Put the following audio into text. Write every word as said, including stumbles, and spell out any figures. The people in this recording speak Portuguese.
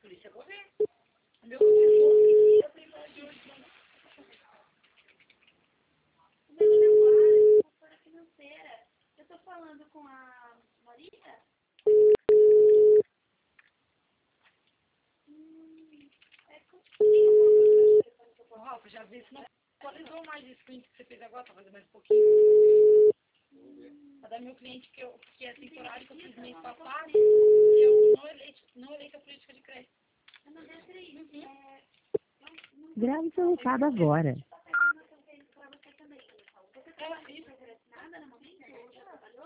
polícia, eu vou ver. O meu professor queria privar de hoje. O meu nome é Clara, consultora financeira. Eu tô falando com a Maria? Hum, é com... Tem alguma coisa no telefone que eu posso... Rafa, já vi isso, não atualizou mais esse print que você fez agora, tá fazendo mais um pouquinho. Pra dar meu cliente que, eu, que é temporário, que eu fiz mês passado, eu não elei, não elei a política de crédito. Mas, Beatriz, é... Grave seu recado agora.